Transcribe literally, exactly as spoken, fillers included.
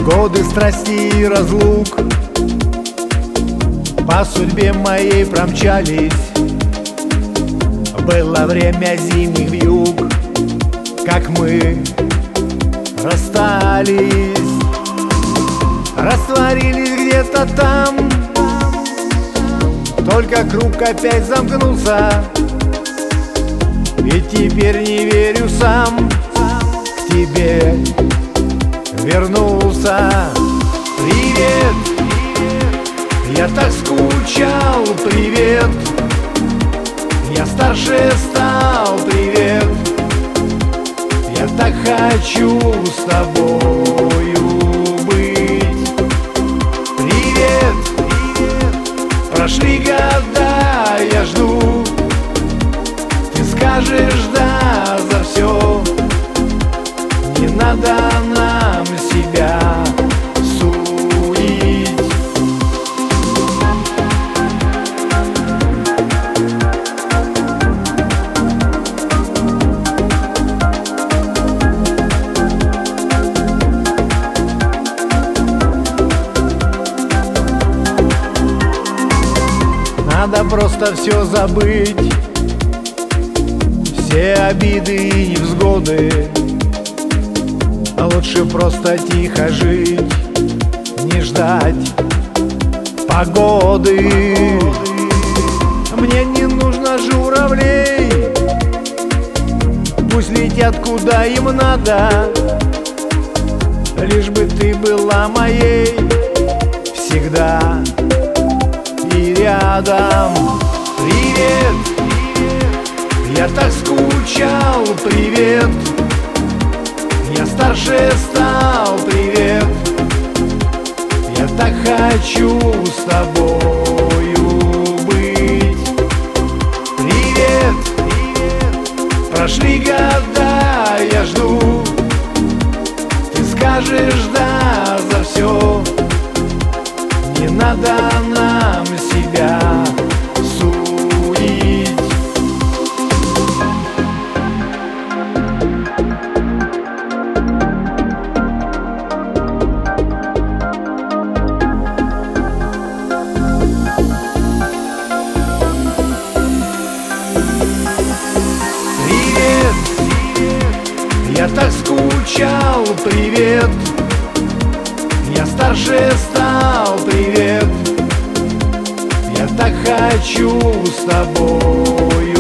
Годы страсти и разлук по судьбе моей промчались. Было время зимних вьюг, как мы расстались, растворились где-то там. Только круг опять замкнулся, ведь теперь не верю сам. К тебе вернулся. Привет, я так скучал. Привет, я старше стал. Привет, я так хочу с тобою быть. Привет, прошли года, я жду. Ты скажешь да за все. Не надо нам себя судить. Надо просто все забыть, все обиды и невзгоды. Лучше просто тихо жить, не ждать погоды. Мне не нужно журавлей, пусть летят куда им надо, лишь бы ты была моей всегда и рядом. Привет, я так скучал. Привет, я старше стал. Привет, я так хочу с тобою быть. Привет, прошли года, я жду. Ты скажешь да за все. Не надо нам себя судить. Я так скучал. Привет, я старше стал. Привет, я так хочу с тобою